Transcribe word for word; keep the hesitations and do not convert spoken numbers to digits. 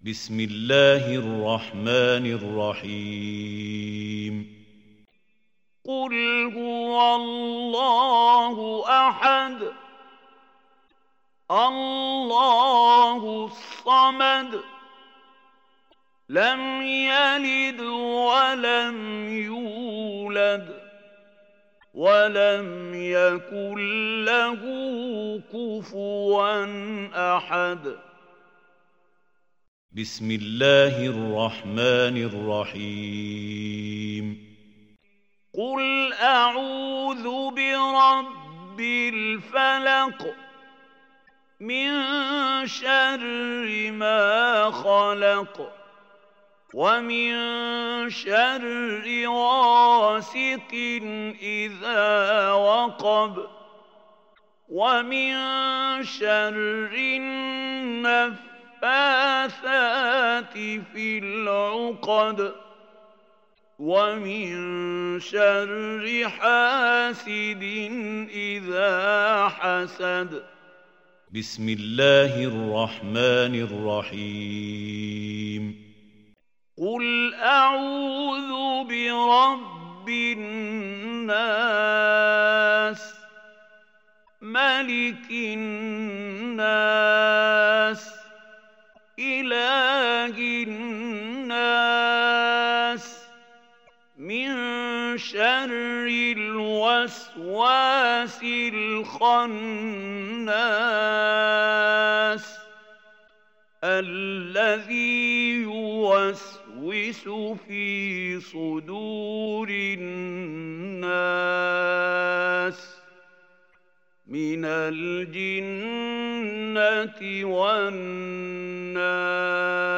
بسم الله الرحمن الرحيم قل هو الله أحد الله الصمد لم يلد ولم يولد ولم يكن له كفوا أحد بسم الله الرحمن الرحيم قل أعوذ برب الفلق من شر ما خلق ومن شر غاسق إذا وقب ومن شر النفاثات في العقد ومن شر حاسد إذا حسد بسم الله الرحمن الرحيم قل أعوذ برب الناس ملك الناس إله الناس من شر الوسواس الخناس الذي يوسوس في صدور الناس من الجنة والناس